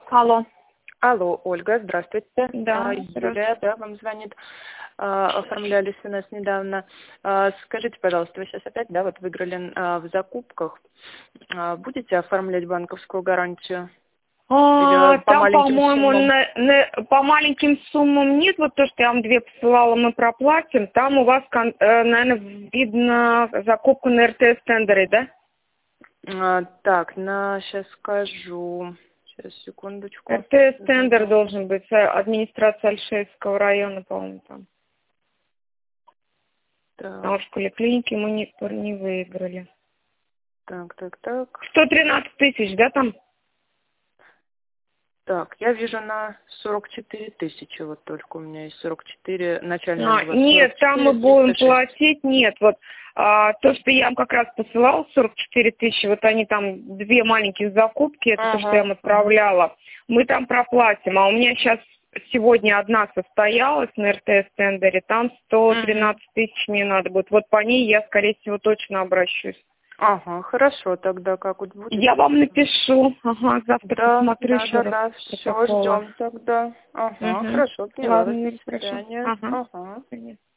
Алло. Алло, Ольга, здравствуйте. Да, Юлия, да, вам звонит. Оформлялись у нас недавно. Скажите, пожалуйста, вы сейчас опять, да, вот выиграли в закупках. Будете оформлять банковскую гарантию? Или по Там, маленьким по-моему, суммам? по маленьким суммам нет. Вот то, что я вам 2 посылала, мы проплатим. Там у вас, наверное, видно закупку на РТС-тендере, да? Так, сейчас скажу. Сейчас, секундочку. РТС-тендер должен быть. Администрация Альшевского района, по-моему, там. А Так, в школе клиники мы не выиграли. так. 113 тысяч, да, там? Так, я вижу на 44 тысячи, вот только у меня есть 44, начальный взнос. Нет, там мы 44 будем 306. платить, нет, вот то, что я вам как раз посылала, 44 тысячи, вот они там 2 маленьких закупки, это то, что я вам отправляла, мы там проплатим, а у меня сейчас сегодня одна состоялась на РТС-тендере, там 113 тысяч мне надо будет, вот по ней я, скорее всего, точно обращусь. Ага, хорошо, тогда как вот будет? Я вам напишу, завтра посмотрю да, еще раз все, протоколы. ждем тогда. Ага, хорошо, поняла вас, Ладно, до хорошо. свидания. Ага. Понятно.